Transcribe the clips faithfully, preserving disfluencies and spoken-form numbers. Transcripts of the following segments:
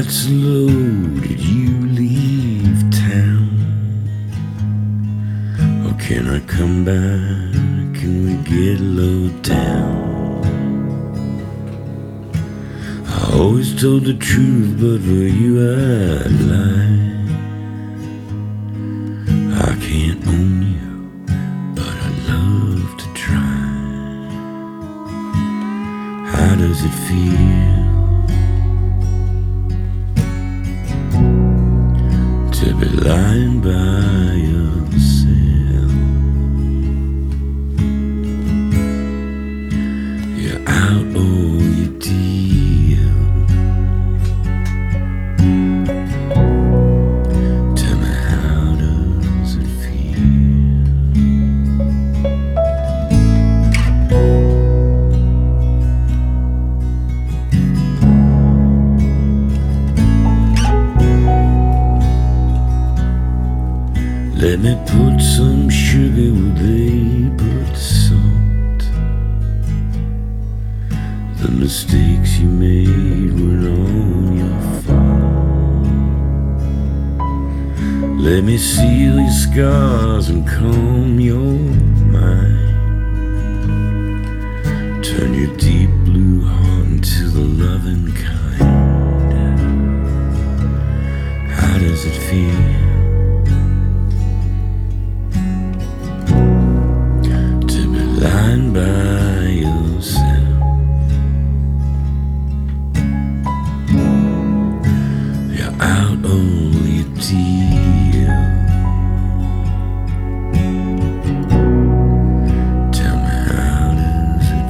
What's low, did you leave town? Or can I come back? Can we get low down? I always told the truth, but for you I'd lie. I can't own you, but I'd love to try. How does it feel to be lying by yourself? You're out all your deal. Tell me, how does it feel? Let me put some sugar where they put salt. The mistakes you made were all your fault. Let me seal your scars and calm your mind. Turn your deep blue heart into the loving kind. How does it feel lying by yourself? You're out all your deal. Tell me, how does it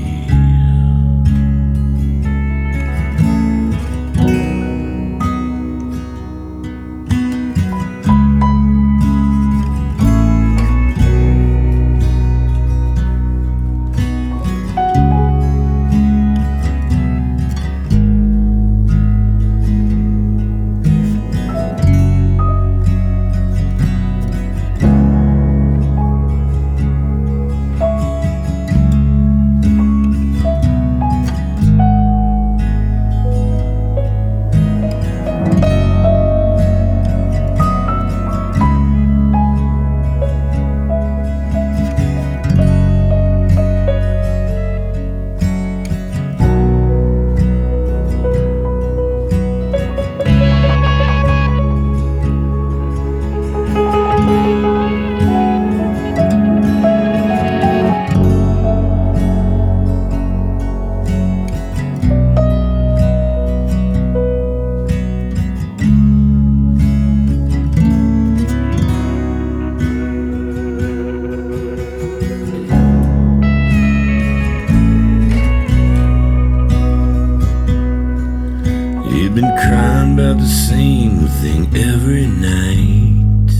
You've been crying about the same thing every night.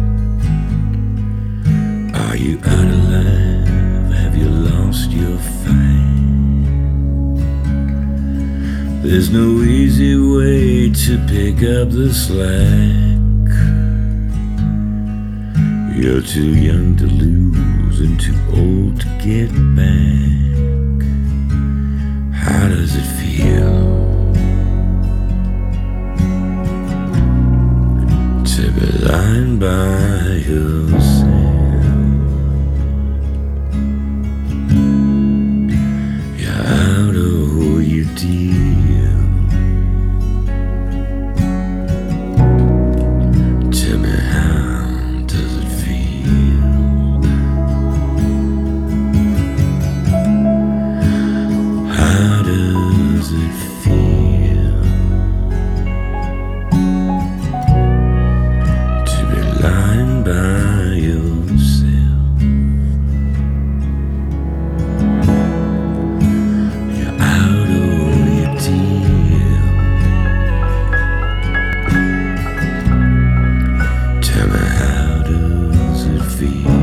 Are you out of life? Have you lost your fight? There's no easy way to pick up the slack. You're too young to lose and too old to get back. How does it feel to be lying by yourself? You're out of your deal. Tell me, how does it feel? How does it feel lying by yourself? You're out of your deal. Tell me, how does it feel?